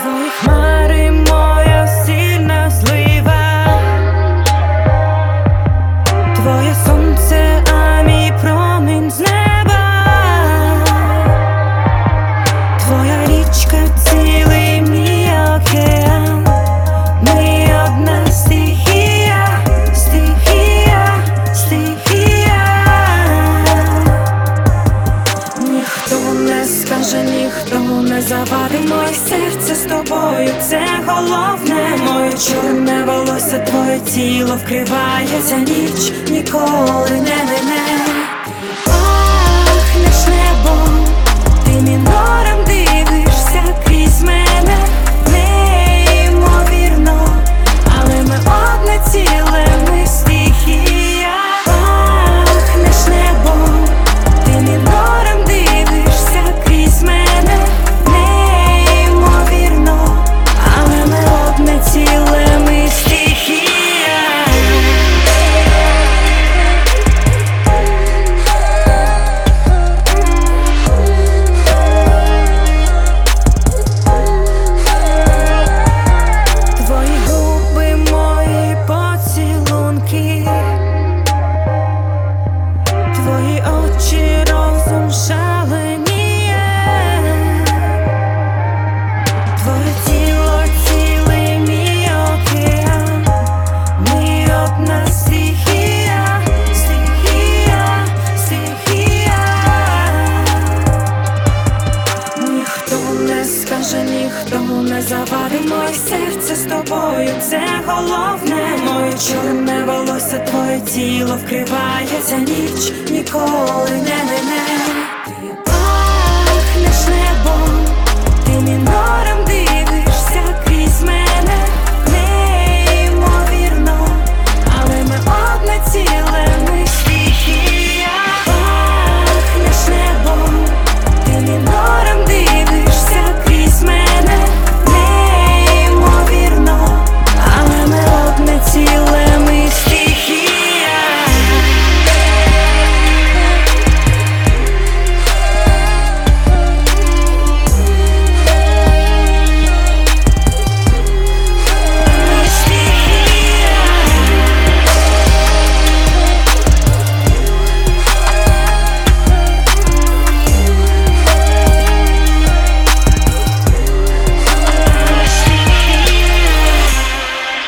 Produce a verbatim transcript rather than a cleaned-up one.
Твої хмари, моя сильна злива, твоє сонце, а мій промінь з неба, твоя річка, цілий мій океан. Ми одна стихія, стихія, стихія. Ніхто не скаже, ніхто не завадить. Моє серце з тобою, це головне. Моє чорне волосся, твоє тіло вкриває ця ніч, ніколи не мине. Пахнеш небом, ти мінором дивишся крізь мене. Неймовірно, але ми одне ціле, ми стихія. Пахнеш небом, ти мінором дивишся крізь мене. Неймовірно, але ми одне ціле, ми стихія. Твої губи, мої поцілунки, твої очі, розум шаленіє, твоє тіло, цілий мій океан. Ми одна стихія, стихія, стихія. Ніхто не скаже, ніхто не завадить. Моє серце з тобою, це головне. Моє чорне волосся, твоє тіло вкриває ця ніч, ніколи не мине. Пахнеш небом, ти мінором